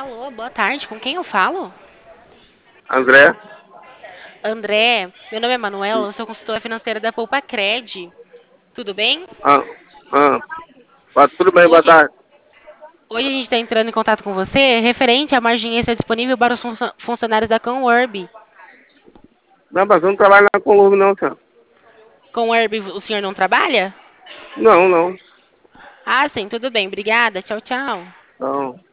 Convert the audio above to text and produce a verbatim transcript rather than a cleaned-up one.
Alô, boa tarde. Com quem eu falo? André, André, meu nome é Manuela, eu sou consultora financeira da Poupa Cred. Tudo bem? ah, ah, ah, tudo bem, boa Hoje, tarde. hoje a gente está entrando em contato com você referente à margem extra disponível para os funcio- funcionários da Conwerb. Não, mas eu não trabalho na Columbo, não, senhor. Conwerb, o senhor não trabalha? Não, não, Ah, sim, tudo bem. Obrigada. Tchau, tchau. não.